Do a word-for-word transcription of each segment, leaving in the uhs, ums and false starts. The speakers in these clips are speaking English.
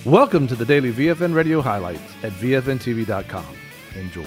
Welcome to the daily V F N Radio highlights at V F N T V dot com. Enjoy.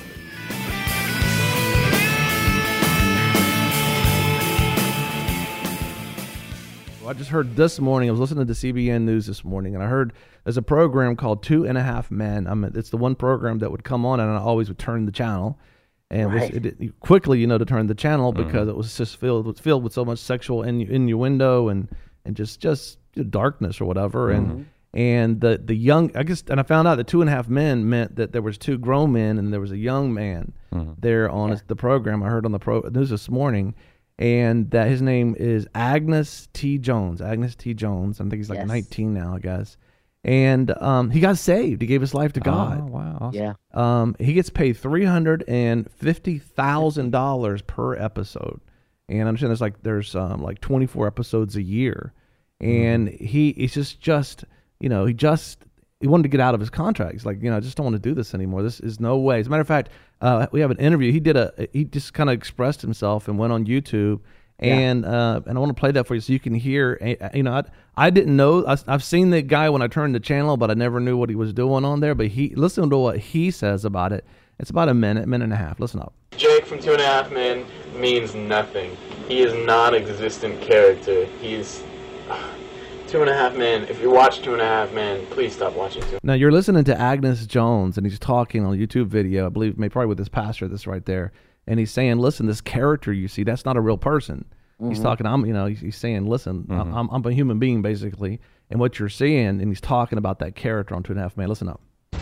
Well, I just heard this morning, I was listening to C B N News this morning, and I heard there's a program called Two and a Half Men. I mean, it's the one program that would come on, and I always would turn the channel. And right. it was, it, it, quickly, you know, to turn the channel because mm-hmm. it was just filled with, filled with so much sexual innu- innuendo and, and just, just darkness or whatever. Mm-hmm. And And the the young, I guess, and I found out that two and a half men meant that there was two grown men and there was a young man mm-hmm. there on yeah. the program. I heard on the pro news this morning, and that his name is Agnes T. Jones. Agnes T. Jones. I think he's like yes. nineteen now, I guess. And um, he got saved. He gave his life to God. Oh, wow. Awesome. Yeah. Um, he gets paid three hundred and fifty thousand dollars per episode, and I understand there's like there's um, like twenty-four episodes a year, and mm-hmm. he he's just just. You know, he just, he wanted to get out of his contract. He's like, you know, I just don't want to do this anymore. This is no way. As a matter of fact, uh, we have an interview. He did a, he just kind of expressed himself and went on YouTube. And yeah. uh, and I want to play that for you so you can hear, you know, I, I didn't know, I, I've seen the guy when I turned the channel, but I never knew what he was doing on there. But he, listen to what he says about it. It's about a minute, minute and a half. Listen up. Jake from Two and a Half Men means nothing. He is non-existent character. He's... Two and a Half Men. If you watch Two and a Half Men, please stop watching Two. Now you're listening to Agnes Jones, and he's talking on a YouTube video. I believe, maybe probably with his pastor. This right there, and he's saying, "Listen, this character you see, that's not a real person." Mm-hmm. He's talking. I'm, you know, he's, he's saying, "Listen, mm-hmm. I'm, I'm a human being, basically." And what you're seeing, and he's talking about that character on Two and a Half Men. Listen up.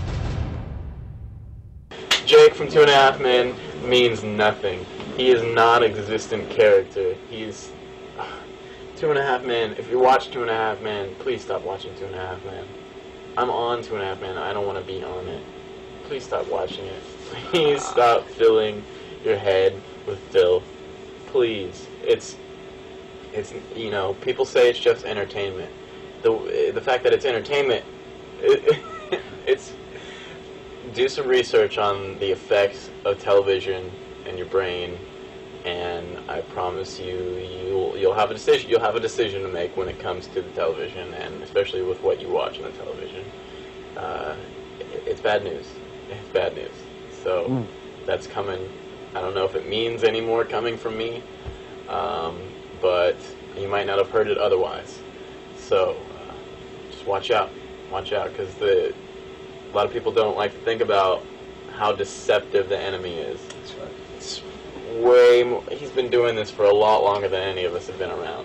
Jake from Two and a Half Men means nothing. He is non-existent character. He's Two and a Half Men. If you watch Two and a Half Men, please stop watching Two and a Half Men. I'm on Two and a Half Men. I don't want to be on it. Please stop watching it. Please stop filling your head with filth. Please. It's, it's you know, people say it's just entertainment. The the fact that it's entertainment, it, it's, do some research on the effects of television in your brain. And I promise you, you'll you'll have a decision. You'll have a decision to make when it comes to the television, and especially with what you watch on the television. Uh, it, it's bad news. It's bad news. So mm. that's coming. I don't know if it means any more coming from me, um, but you might not have heard it otherwise. So uh, just watch out. Watch out, because the a lot of people don't like to think about how deceptive the enemy is. That's right. It's, way more, he's been doing this for a lot longer than any of us have been around,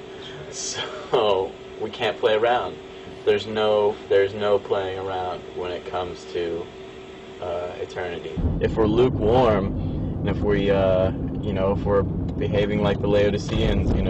so we can't play around. There's no there's no playing around when it comes to uh, eternity. If we're lukewarm, and if we uh, you know if we're behaving like the Laodiceans, you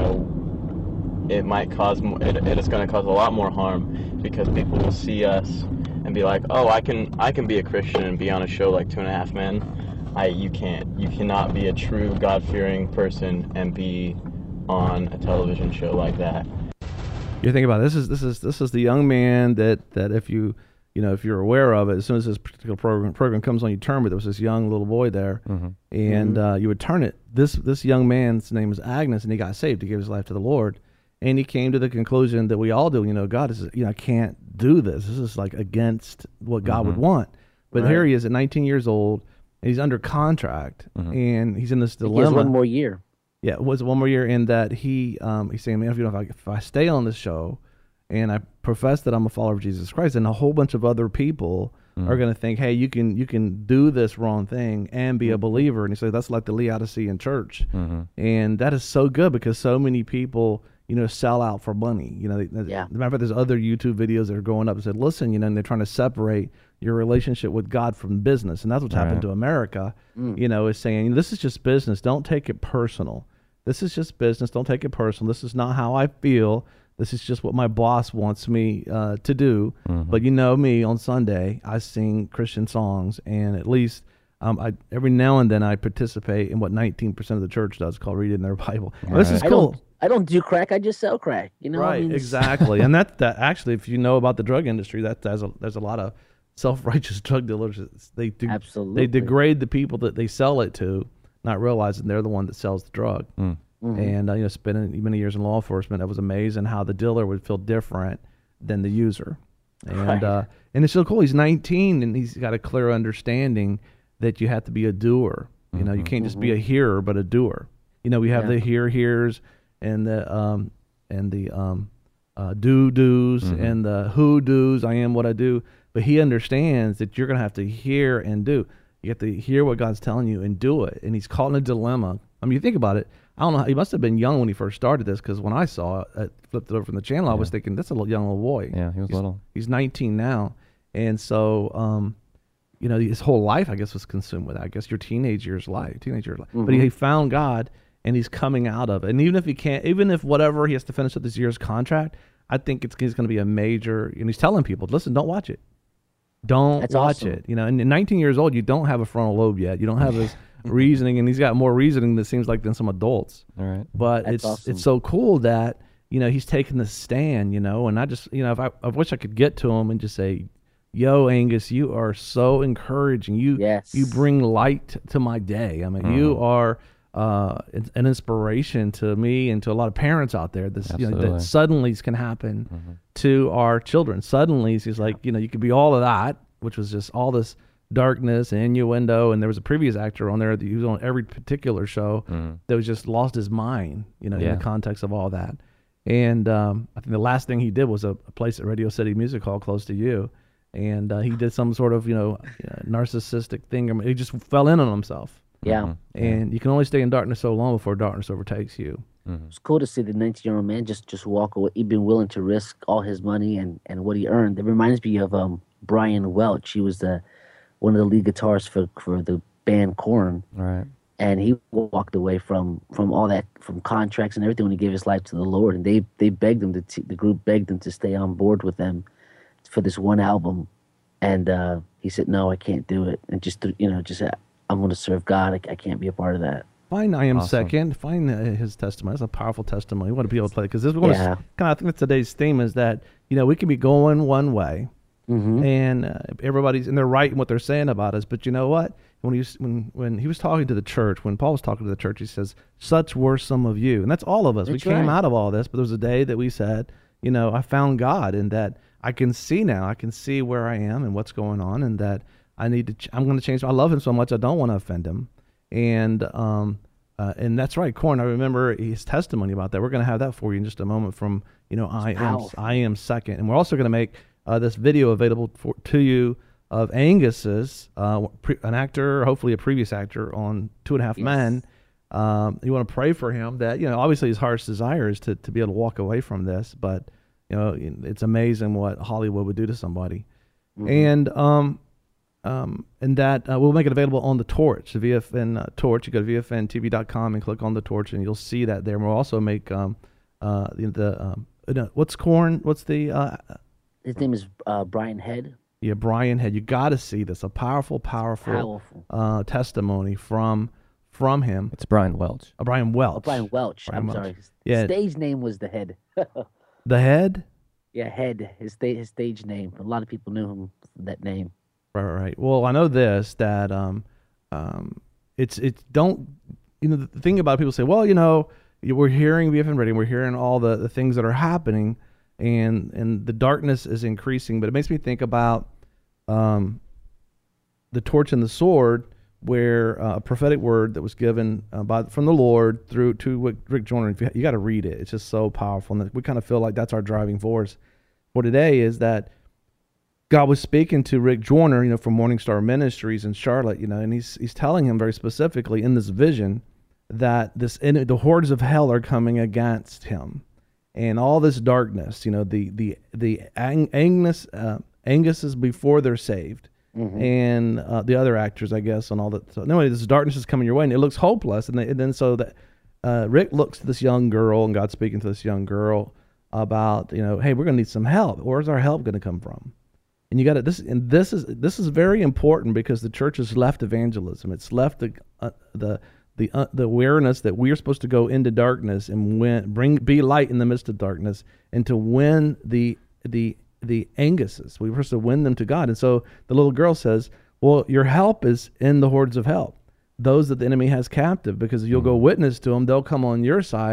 know, it might cause it, it is going to cause a lot more harm, because people will see us and be like, oh, I can I can be a Christian and be on a show like Two and a Half Men. I, you can't. You cannot be a true God-fearing person and be on a television show like that. You think about it, this is this is this is the young man that, that if you you know if you're aware of it, as soon as this particular program program comes on, you turn it. There was this young little boy there, mm-hmm. and mm-hmm. Uh, you would turn it. This this young man's name was Agnes, and he got saved. He gave his life to the Lord, and he came to the conclusion that we all do. You know, God is you know I can't do this. This is like against what God mm-hmm. would want. But right. here he is at nineteen years old. He's under contract, mm-hmm. and he's in this dilemma. He has one more year. Yeah, it was one more year in that he um, he's saying, man, if, you know, if, I, if I stay on this show and I profess that I'm a follower of Jesus Christ, then a whole bunch of other people mm-hmm. are going to think, hey, you can you can do this wrong thing and be a believer. And he said that's like the Laodicean church, mm-hmm. and that is so good because so many people, you know, sell out for money. You know, they, yeah. As a matter of fact, there's other YouTube videos that are going up and said, listen, you know, and they're trying to separate your relationship with God from business. And that's what's right. happened to America, mm. you know, is saying, this is just business. Don't take it personal. This is just business. Don't take it personal. This is not how I feel. This is just what my boss wants me uh, to do. Mm-hmm. But you know me, on Sunday, I sing Christian songs, and at least um, I every now and then I participate in what nineteen percent of the church does, called reading their Bible. Right. Well, this is cool. I don't, I don't do crack. I just sell crack. You know, right? I mean, exactly. And that that actually, if you know about the drug industry, that there's a there's a lot of self-righteous drug dealers. They do, Absolutely. They degrade the people that they sell it to, not realizing they're the one that sells the drug. Mm. Mm-hmm. And uh, you know, spending many years in law enforcement, it was amazing how the dealer would feel different than the user. And Right. uh, and it's so cool. He's nineteen, and he's got a clear understanding that you have to be a doer. You know, you can't just be a hearer, but a doer. You know, we have Yeah. the hear hears and the um and the um uh, do do's and the who do's. I am what I do. But he understands that you're gonna have to hear and do. You have to hear what God's telling you and do it. And he's caught in a dilemma. I mean, you think about it. I don't know. He must have been young when he first started this, because when I saw it, I flipped it over from the channel, I was thinking, that's a little young little boy. Yeah, he was he's, little. He's nineteen now. And so, um, you know, his whole life, I guess, was consumed with that. I guess your teenage years life, teenage years life. But he, he found God, and he's coming out of it. And even if he can't, even if whatever he has to finish with this year's contract, I think it's, it's going to be a major, and he's telling people, listen, don't watch it. Don't That's watch awesome. it. You know, and at nineteen years old, you don't have a frontal lobe yet. You don't have this reasoning, and he's got more reasoning that seems like than some adults. All right. But That's it's awesome. it's so cool that, you know, he's taking the stand, you know, and I just, you know, if I, I wish I could get to him and just say, yo, Angus, you are so encouraging. You Yes. you bring light to my day. I mean, you are uh, an inspiration to me and to a lot of parents out there. This, you know, that Absolutely. suddenlies can happen to our children. Suddenlies, he's like, you know, you could be all of that, which was just all this darkness and innuendo. And there was a previous actor on there that he was on every particular show that was just lost his mind, you know, Yeah. in the context of all that. And um, I think the last thing he did was a, a place at Radio City Music Hall close to you. And uh, he did some sort of, you know, uh, narcissistic thing. I mean, he just fell in on himself. Yeah. And you can only stay in darkness so long before darkness overtakes you. It's cool to see the nineteen-year-old man just just walk away. He'd been willing to risk all his money and, and what he earned. It reminds me of um Brian Welch. He was the one of the lead guitarists for for the band Korn, All right. and he walked away from from all that, from contracts and everything, when he gave his life to the Lord. And they they begged him to t- the group begged him to stay on board with them for this one album, and uh, he said, "No, I can't do it." And just th- you know, just uh, I'm going to serve God. I, I can't be a part of that. Find I Am Awesome. Second. Find uh, his testimony. It's a powerful testimony. We want to be able to play, because this is what Yeah. kind of, I think that's today's theme, is that, you know, we can be going one way, Mm-hmm. and uh, everybody's, and they're right in what they're saying about us. But you know what? When he was, when when he was talking to the church, when Paul was talking to the church, he says, "Such were some of you," and that's all of us. That's we came right. out of all this, but there was a day that we said, you know, I found God, and that I can see now. I can see where I am and what's going on, and that I need to. Ch- I'm going to change. I love him so much. I don't want to offend him, and um. Uh, and that's right, Korn. I remember his testimony about that. We're going to have that for you in just a moment from, you know, I am, powerful. I am second. And we're also going to make uh, this video available for, to you of Angus's, uh, pre- an actor, hopefully a previous actor on Two and a Half Yes. Men. Um, you want to pray for him that, you know, obviously his heart's desire is to, to be able to walk away from this. But, you know, it's amazing what Hollywood would do to somebody. And, um, Um, and that uh, we'll make it available on the Torch, the V F N uh, Torch. You go to V F N T V dot com and click on the Torch, and you'll see that there. And we'll also make um, uh, the, the um, uh, no, what's Korn? What's the uh, His name is uh, Brian Head. yeah Brian Head? You got to see this. A powerful, powerful, Powerful. Uh, testimony from from him. It's Brian Welch. Uh, Brian Welch. Oh, Brian Welch. Brian I'm Welch. sorry. His Yeah. stage name was the Head. The Head. Yeah, Head. His sta- his stage name. A lot of people knew him from that name. Right, right, right. Well, I know this, that um, um, it's it's don't you know the thing about people say, well, you know, we're hearing V F N Radio, we're hearing all the, the things that are happening, and and the darkness is increasing. But it makes me think about um, the torch and the sword, where uh, a prophetic word that was given uh, by from the Lord through to Rick, Rick Joyner. If you, you got to read it; it's just so powerful, and we kind of feel like that's our driving force for today. Is that God was speaking to Rick Joyner, you know, from Morning Star Ministries in Charlotte, you know, and he's he's telling him very specifically in this vision that this in, the hordes of hell are coming against him, and all this darkness, you know, the the the ang, Angus uh, Angus is before they're saved, and uh, the other actors, I guess, and all that. So anyway, this darkness is coming your way, and it looks hopeless, and, they, and then so that uh, Rick looks to this young girl, and God's speaking to this young girl about, you know, hey, we're going to need some help. Where's our help going to come from? And you got to this, and this is this is very important, because the church has left evangelism. It's left the uh, the the uh, the awareness that we are supposed to go into darkness and win, bring be light in the midst of darkness, and to win the the the Anguses. We're supposed to win them to God. And so the little girl says, "Well, your help is in the hordes of hell, those that the enemy has captive, because you'll go witness to them. They'll come on your side,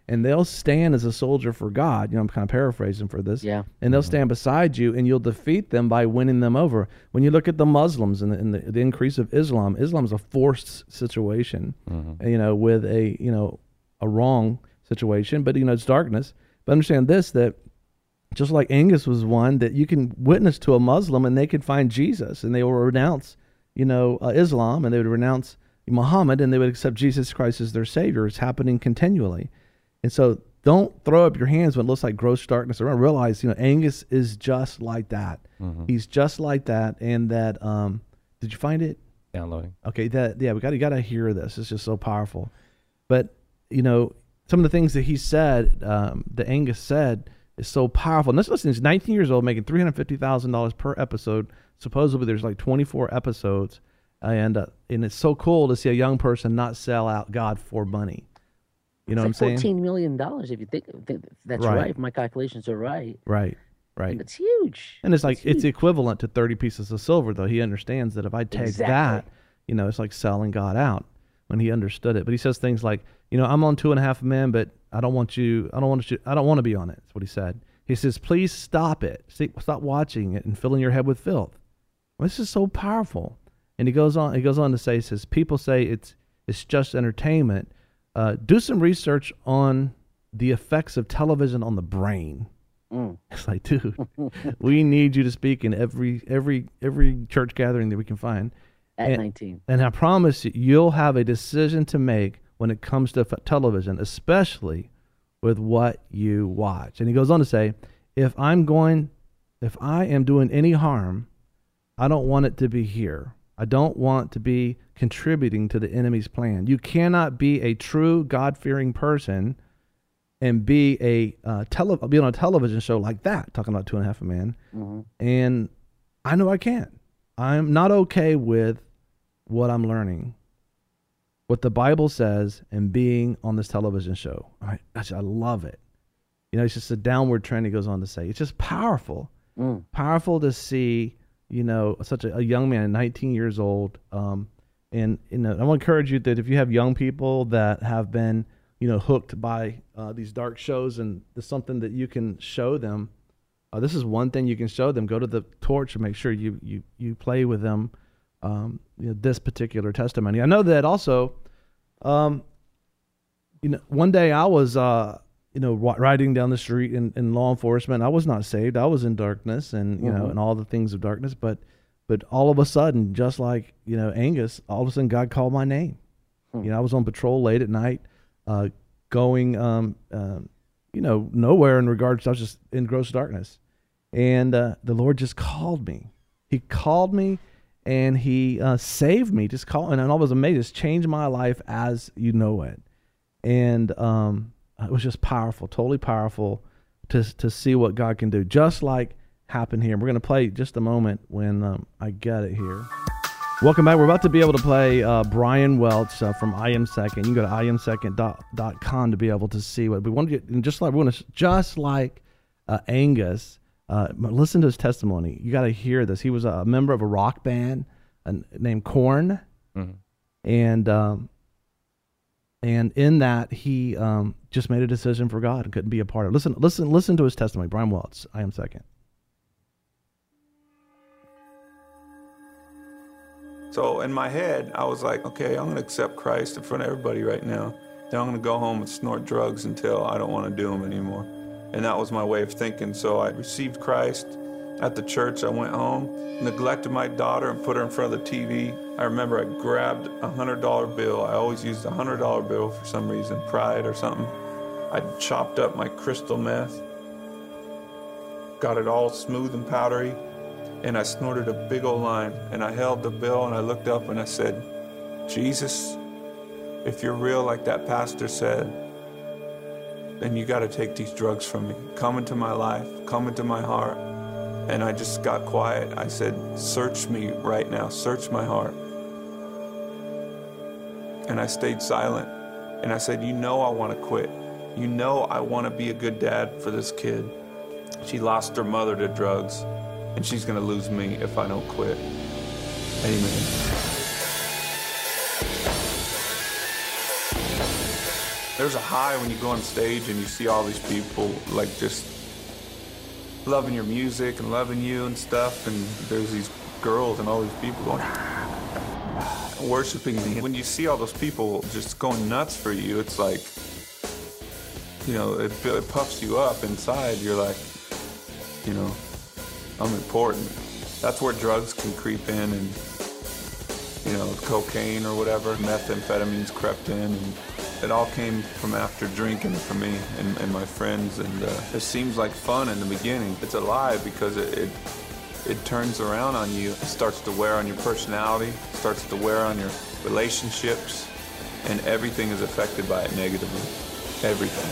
and they'll stand as a soldier for God. You know, I'm kind of paraphrasing for this. Yeah. And they'll stand beside you, and you'll defeat them by winning them over. When you look at the Muslims and the, and the, the increase of Islam, Islam is a forced situation, Mm-hmm. you know, with a, you know, a wrong situation, but, you know, it's darkness. But understand this, that just like Angus was one, that you can witness to a Muslim and they can find Jesus, and they will renounce, you know, uh, Islam, and they would renounce Muhammad, and they would accept Jesus Christ as their Savior. It's happening continually. And so don't throw up your hands when it looks like gross darkness around. Realize, you know, Angus is just like that. Mm-hmm. He's just like that. And that, um, did you find it? Downloading. Okay, that, yeah, we got, you got to hear this. It's just so powerful. But, you know, some of the things that he said, um, that Angus said, is so powerful. And let's listen, he's nineteen years old, making three hundred fifty thousand dollars per episode. Supposedly there's like twenty-four episodes. And uh, and it's so cool to see a young person not sell out God for money. You know It's what like I'm saying? fourteen million dollars if you think, think that's Right. right. If my calculations are right. Right, right. And it's huge. And it's like, huge. it's equivalent to thirty pieces of silver, though. He understands that if I take Exactly. that, you know, it's like selling God out when he understood it. But he says things like, you know, I'm on Two and a Half Men, but I don't want you, I don't want you, I don't want to be on it. That's what he said. He says, please stop it. See, stop watching it and filling your head with filth. Well, this is so powerful. And he goes on, he goes on to say, he says, people say it's, it's just entertainment. Uh, do some research on the effects of television on the brain. Mm. It's like, dude, we need you to speak in every every every church gathering that we can find. At and, nineteen. And I promise you, you'll have a decision to make when it comes to f- television, especially with what you watch. And he goes on to say, if I'm going, if I am doing any harm, I don't want it to be here. I don't want to be contributing to the enemy's plan. You cannot be a true God-fearing person and be a uh, tele be on a television show like that, talking about Two and a Half Men. Mm-hmm. And I know I can't. I'm not okay with what I'm learning, what the Bible says, and being on this television show. I, I love it. You know, it's just a downward trend, he goes on to say. It's just powerful. Mm. Powerful to see, you know, such a, a young man, nineteen years old. Um, and, you know, I want to encourage you that if you have young people that have been, you know, hooked by uh, these dark shows, and there's something that you can show them. Uh, this is one thing you can show them. Go to the torch and make sure you you you play with them. Um, you know, this particular testimony. I know that also. Um, you know, one day I was, uh, you know, riding down the street in, in law enforcement. I was not saved. I was in darkness, and you mm-hmm. know, and all the things of darkness. But, but all of a sudden, just like you know, Angus, all of a sudden, God called my name. Hmm. You know, I was on patrol late at night. Uh, going, um, uh, you know, nowhere in regards to, I was just in gross darkness. And uh, the Lord just called me. He called me, and he uh, saved me. Just call, and I was amazed. It's changed my life as you know it. And um, it was just powerful, totally powerful to to see what God can do, just like happened here. We're going to play just a moment when um, I get it here. Welcome back. We're about to be able to play uh, Brian Welch uh, from I Am Second. You can go to I am second dot com to be able to see what we want to get. And just like we want to, just like uh, Angus, uh, listen to his testimony. You got to hear this. He was a member of a rock band uh, named Korn, mm-hmm. and um, and in that he um, just made a decision for God and couldn't be a part of it. Listen, listen, listen to his testimony. Brian Welch, I Am Second. So in my head, I was like, okay, I'm going to accept Christ in front of everybody right now. Then I'm going to go home and snort drugs until I don't want to do them anymore. And that was my way of thinking. So I received Christ at the church. I went home, neglected my daughter, and put her in front of the T V. I remember I grabbed a one hundred dollar bill. I always used a one hundred dollar bill for some reason, pride or something. I chopped up my crystal meth, got it all smooth and powdery, and I snorted a big old line, and I held the bill, and I looked up, and I said, Jesus, if you're real like that pastor said, then you got to take these drugs from me. Come into my life, come into my heart. And I just got quiet. I said, search me right now, search my heart. And I stayed silent, and I said, you know I want to quit. You know I want to be a good dad for this kid. She lost her mother to drugs, and she's going to lose me if I don't quit. Amen. there's a high when you go on stage and you see all these people like just loving your music and loving you and stuff, and there's these girls and all these people going worshiping me. When you see all those people just going nuts for you, it's like, you know, it, it puffs you up inside. You're like, you know, I'm important. That's where drugs can creep in, and, you know, cocaine or whatever, methamphetamines crept in, and it all came from after drinking for me and, and my friends. And uh, it seems like fun in the beginning. It's a lie because it, it it turns around on you. It starts to wear on your personality, starts to wear on your relationships, and everything is affected by it negatively. Everything.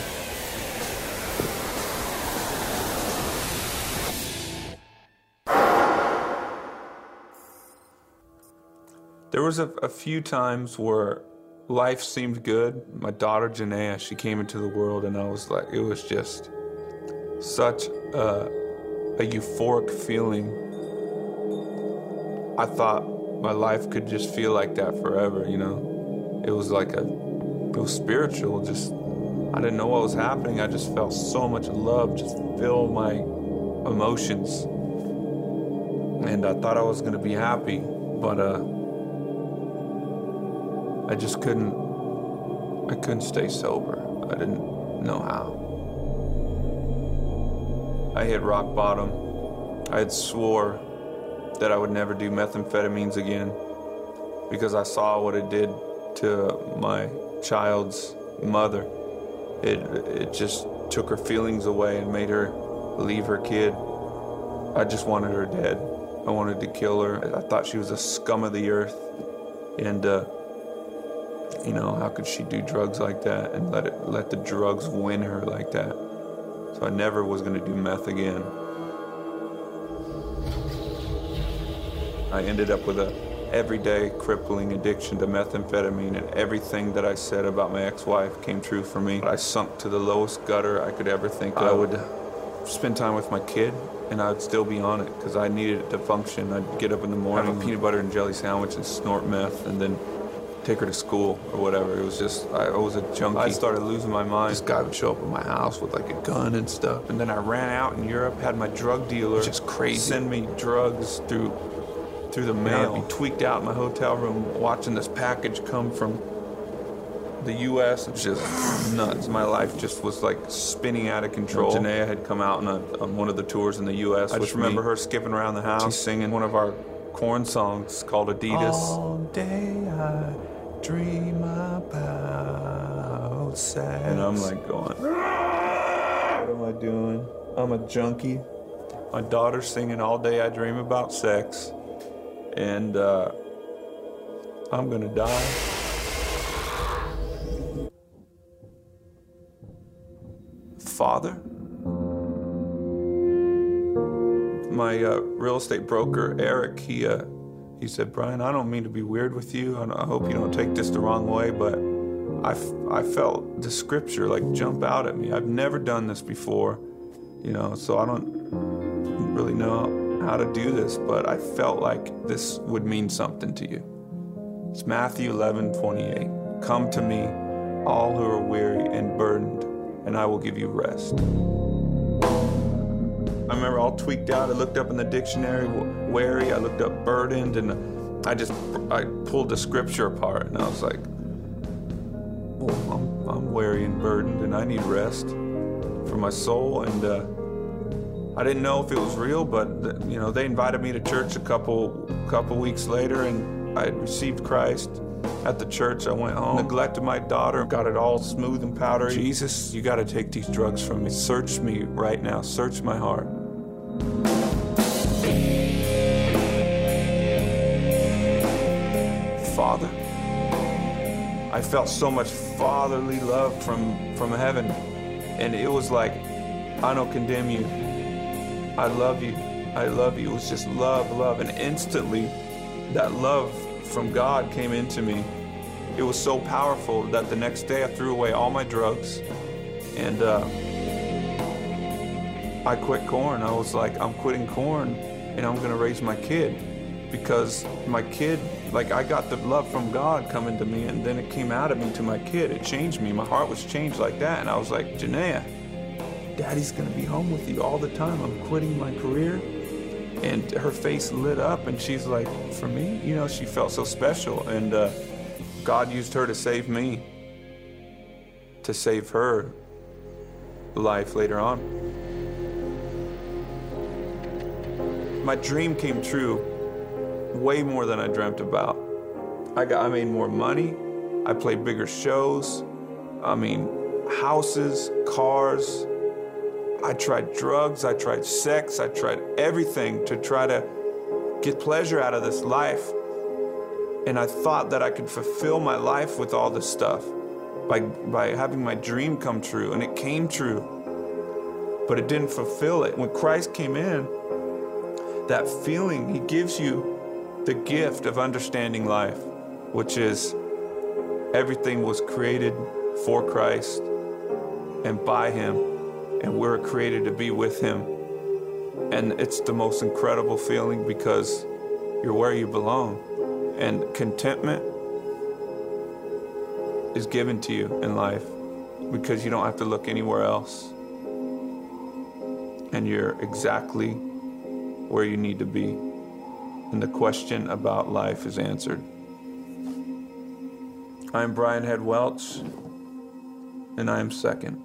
There was a, a few times where life seemed good. My daughter, Janaea, she came into the world, and I was like, it was just such a, a euphoric feeling. I thought my life could just feel like that forever, you know? It was like a, it was spiritual, just, I didn't know what was happening. I just felt so much love just fill my emotions. And I thought I was gonna be happy, but uh, I just couldn't, I couldn't stay sober. I didn't know how. I hit rock bottom. I had swore that I would never do methamphetamines again because I saw what it did to my child's mother. It, it just took her feelings away and made her leave her kid. I just wanted her dead. I wanted to kill her. I thought she was a scum of the earth. And, uh, you know, how could she do drugs like that and let it let the drugs win her like that? So I never was going to do meth again. I ended up with a everyday crippling addiction to methamphetamine, and everything that I said about my ex-wife came true for me. I sunk to the lowest gutter I could ever think of. I would spend time with my kid, and I would still be on it because I needed it to function. I'd get up in the morning, have a peanut butter and jelly sandwich and snort meth, and then take her to school or whatever. It was just, I was a junkie. I started losing my mind. This guy would show up at my house with like a gun and stuff. And then I ran out in Europe, had my drug dealer just crazy send me drugs through through the mail. I'd be tweaked out in my hotel room watching this package come from the U S It's just nuts. My life just was like spinning out of control. Janaea had come out on, a, on one of the tours in the U S I just remember me. her skipping around the house. She's singing one of our Korn songs called Adidas. All day I dream about sex. And I'm like going, what am I doing? I'm a junkie. My daughter's singing All Day I Dream About Sex. And uh, I'm gonna die. Father? My uh, real estate broker, Eric, he, uh, he said, Brian, I don't mean to be weird with you, and I hope you don't take this the wrong way, but I, f I felt the scripture like jump out at me. I've never done this before, you know, so I don't really know how to do this, but I felt like this would mean something to you. It's Matthew eleven twenty-eight. Come to me, all who are weary and burdened, and I will give you rest. I remember all tweaked out. I looked up in the dictionary, weary. I looked up burdened, and I just, I pulled the scripture apart, and I was like, oh, I'm, I'm weary and burdened, and I need rest for my soul. And uh, I didn't know if it was real, but you know, they invited me to church a couple, couple weeks later, and I received Christ. At the church, I went home, neglected my daughter, got it all smooth and powdery. Jesus, you got to take these drugs from me. Search me right now. Search my heart. Father. I felt so much fatherly love from, from heaven. And it was like, I don't condemn you. I love you. I love you. It was just love, love. And instantly, that love from God came into me. It was so powerful that the next day I threw away all my drugs, and uh, I quit Korn. I was like, I'm quitting Korn, and I'm gonna raise my kid. because my kid, like I got the love from God coming to me, and then it came out of me to my kid. It changed me. My heart was changed like that. And I was like, Janaea, Daddy's gonna be home with you all the time. I'm quitting my career. And her face lit up, and she's like, for me? You know, she felt so special. And uh, God used her to save me, to save her life later on. My dream came true way more than I dreamt about. I got, I made more money. I played bigger shows. I mean, houses, cars. I tried drugs, I tried sex, I tried everything to try to get pleasure out of this life. And I thought that I could fulfill my life with all this stuff by, by having my dream come true, and it came true, but it didn't fulfill it. When Christ came in, that feeling, he gives you the gift of understanding life, which is everything was created for Christ and by him. And we're created to be with him. And it's the most incredible feeling because you're where you belong. And contentment is given to you in life because you don't have to look anywhere else. And you're exactly where you need to be. And the question about life is answered. I'm Brian Head Welch, and I am second.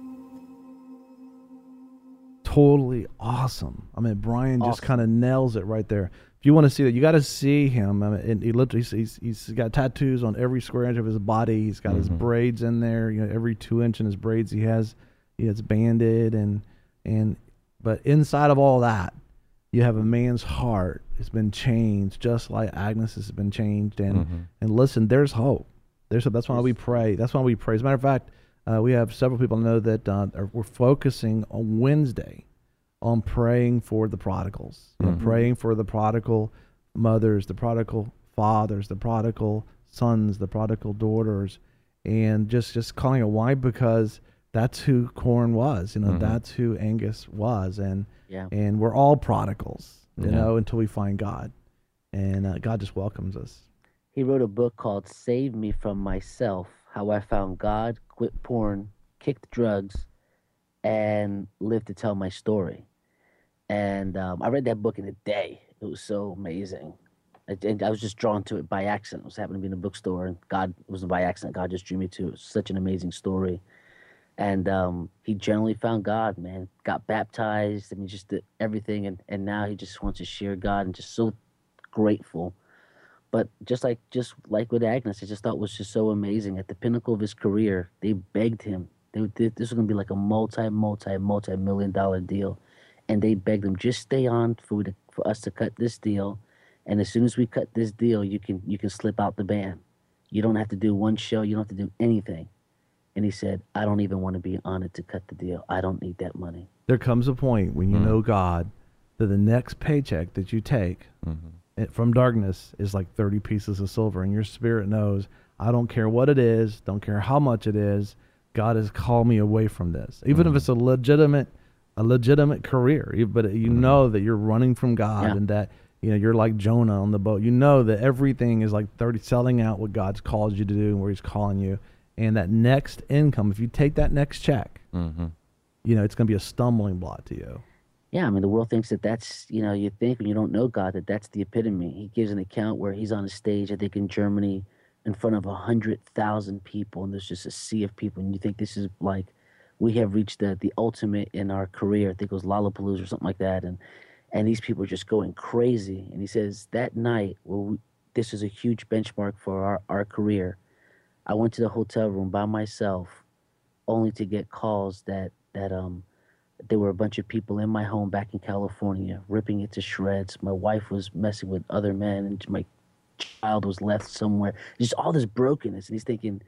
Totally awesome. I mean, Brian just Awesome. kind of nails it right there. If you want to see that, you got to see him. I mean, and he literally, he's, he's got tattoos on every square inch of his body. He's got his braids in there. You know, every two inch in his braids, he has, he has banded, and and but inside of all that, you have a man's heart. It's been changed, just like Agnes has been changed. And Mm-hmm. and listen, there's hope. There's hope. That's why we pray. That's why we pray. As a matter of fact, uh, we have several people know that uh, are, we're focusing on Wednesday on praying for the prodigals, you know, Mhm. praying for the prodigal mothers, the prodigal fathers, the prodigal sons, the prodigal daughters, and just, just calling it why, because that's who Corn was, you know, Mhm. that's who Angus was. And, Yeah. and we're all prodigals, you Yeah. know, until we find God, and uh, God just welcomes us. He wrote a book called Save Me From Myself, How I Found God, Quit Porn, Kicked Drugs, and Lived to Tell My Story. And um, I read that book in a day. It was so amazing. I, and I was just drawn to it by accident. I was happening to be in a bookstore, and God, it wasn't by accident. God just drew me to it. It was such an amazing story. And um, he generally found God, man. Got baptized. I mean, just did everything. And, and now he just wants to share God, and just so grateful. But just like just like with Agnes, I just thought was just so amazing. At the pinnacle of his career, they begged him. They, they this was going to be like a multi, multi, multi million dollar deal, and they begged him, just stay on for to, for us to cut this deal, and as soon as we cut this deal, you can you can slip out the band. You don't have to do one show. You don't have to do anything. And he said, I don't even want to be on it to cut the deal. I don't need that money. There comes a point when you Mhm. know God that the next paycheck that you take Mm-hmm. it- from darkness is like thirty pieces of silver, and your spirit knows, I don't care what it is, don't care how much it is, God has called me away from this. Even if Mhm. it's a legitimate a legitimate career, you- but you Mhm. know that you're running from God, Yeah. and that you know you're like Jonah on the boat. You know that everything is like thirty selling out what God's called you to do and where he's calling you. And that next income, if you take that next check, Mm-hmm. you know, it's going to be a stumbling block to you. Yeah, I mean, the world thinks that that's, you know, you think when you don't know God that that's the epitome. He gives an account where he's on a stage, I think in Germany, in front of a hundred thousand people, and there's just a sea of people, and you think this is like, we have reached the the ultimate in our career. I think it was Lollapalooza or something like that, and and these people are just going crazy. And he says that night, well, we, this is a huge benchmark for our our career. I went to the hotel room by myself, only to get calls that that um. There were a bunch of people in my home back in California, ripping it to shreds. My wife was messing with other men, and my child was left somewhere. Just all this brokenness. And he's thinking,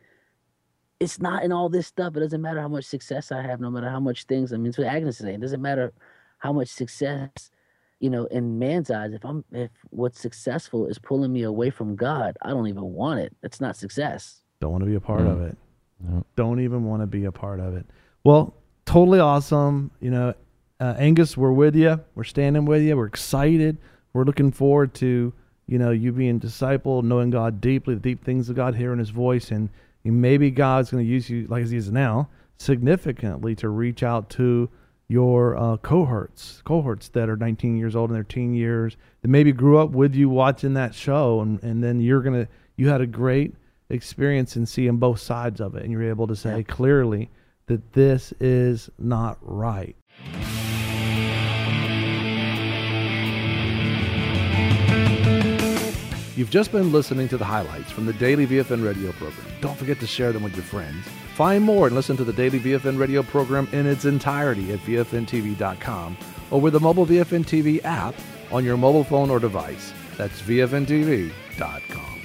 it's not in all this stuff. It doesn't matter how much success I have, no matter how much things. I mean, it's what Agnes is saying. It doesn't matter how much success, you know, in man's eyes. If I'm, if what's successful is pulling me away from God, I don't even want it. It's not success. Don't want to be a part Mm. of it. Yep. Don't even want to be a part of it. Well, totally awesome. You know, uh, Angus, we're with you. We're standing with you. We're excited. We're looking forward to you know, you being discipled, knowing God deeply, the deep things of God, hearing his voice, and, and maybe God's going to use you, like he is now, significantly to reach out to your uh, cohorts, cohorts that are nineteen years old in their teen years, that maybe grew up with you watching that show, and, and then you're going to, you had a great experience in seeing both sides of it, and you're able to say yeah. clearly that this is not right. You've just been listening to the highlights from the Daily V F N radio program. Don't forget to share them with your friends. Find more and listen to the Daily V F N radio program in its entirety at V F N T V dot com or with the mobile V F N T V app on your mobile phone or device. That's V F N T V dot com.